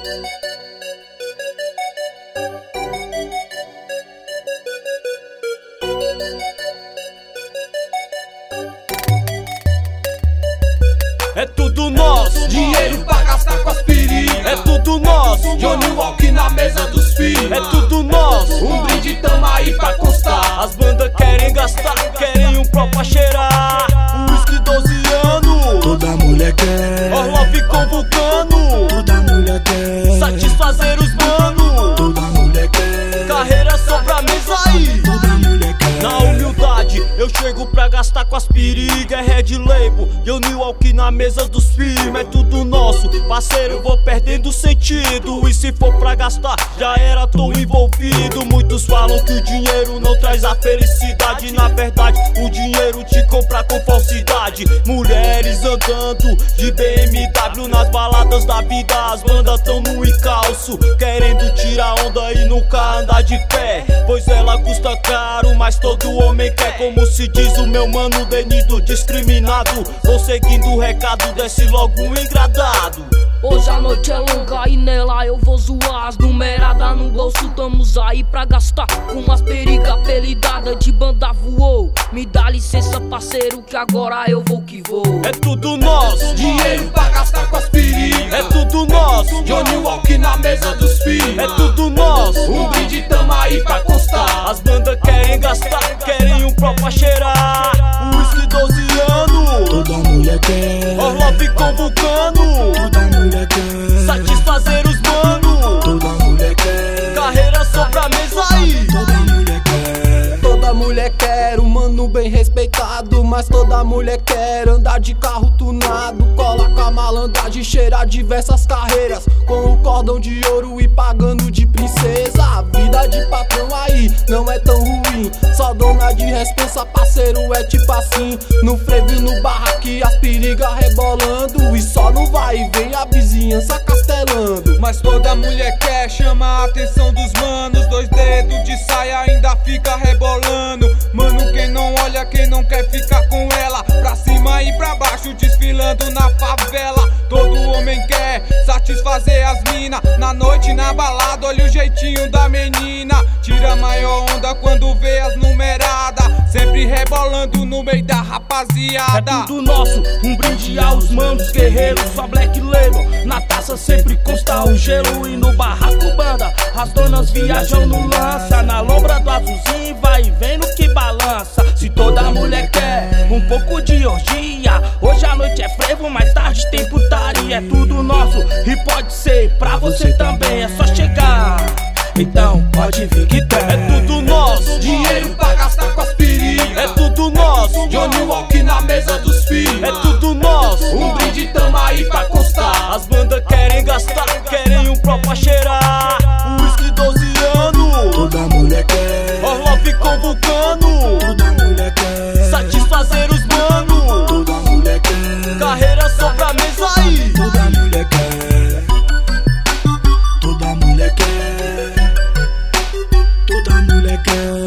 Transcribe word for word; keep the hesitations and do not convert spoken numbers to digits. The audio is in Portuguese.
É tudo nosso, dinheiro pra gastar com as perigas. é tudo nosso, Johnny Walk na mesa dos filhos. é tudo nosso. Um brinde tamo aí pra constar. As bandas querem gastar, querem um pró pra cheirar. Um whisky doze anos, Toda mulher quer, Orloff convocando, toda mulher quer, satisfazer os manos. toda mulher quer, Carreira só pra mesa aí. toda mulher quer. Na humildade, eu chego pra gastar com as perigas. É Red Label, Johnny Walk na mesa dos filhos. É tudo nosso, parceiro, eu vou perdendo sentido. E se for pra gastar, já era, tô envolvido. Muitos falam que o dinheiro não traz a felicidade. Na verdade, o dinheiro te compra com falsidade. Mulheres andando de B M W nas baladas da vida. As bandas tão no encalço, querendo tirar onda e nunca andar de pé. Pois ela custa caro, mas todo homem quer. Como se diz o meu mano Denido, discriminado. Vou seguindo o recado, desce logo um engradado. Hoje a noite é longa e nela eu vou zoar. As numeradas no bolso, tamos aí pra gastar. Com umas periga apelidada de banda voou. Me dá licença, parceiro, que agora eu vou que vou. É tudo nosso, Dinheiro pra gastar com as perigas. é tudo nosso, Johnny Walk na mesa dos filhos. é tudo nosso. Um brinde tamo aí pra constar. As bandas querem gastar, querem um pró pra cheirar. Um whisky doze anos, Toda mulher quer, Orloff convocando, toda mulher quer, satisfazer os manos. toda mulher quer, Carreira só pra mesa aí. toda mulher quer. Toda mulher quer um mano bem respeitado, mas toda mulher quer andar de carro tunado. Cola com a malandragem, cheirar diversas carreiras, com um cordão de ouro e pagando de princesa. A vida de patrão aí não é tão ruim, só dona de responsa, parceiro, é tipo assim. No frevo e no barraque, as perigas rebolando, e só no vai e vem a vizinhança castelando. Mas toda mulher quer chamar a atenção dos manos. Dois dedos de saia ainda fica rebolando. Mano, quem não olha, quem não quer ficar com ela. Pra cima e pra baixo, desfilando na favela. Todo homem quer satisfazer as mina. Na noite, na balada, olha o jeitinho da menina. Tira a maior onda quando vê as numeradas, sempre rebolando no meio da É rapaziada. tudo nosso, um brinde aos manos guerreiros, só Black Label. Na taça sempre consta o gelo e no barraco banda. As donas viajam no lança, na lombra do azulzinho, vai e vem no que balança. Se toda mulher quer um pouco de orgia, hoje a noite é frevo, mais tarde tem putaria. É tudo nosso e pode ser pra você também, é só chegar. Então pode vir que tem. É tudo nosso, Dinheiro pra gastar com as perigas. é tudo nosso, Johnny Walk na mesa dos filhos. é tudo nosso. Um brinde tamo aí pra constar. As bandas querem gastar, querem um pró pra cheirar. Um whisky doze anos, Toda mulher quer, Orloff convocando, toda mulher quer, satisfazer os manos. toda mulher quer, Carreira só pra mesa aí. toda mulher quer, toda mulher quer, toda mulher quer.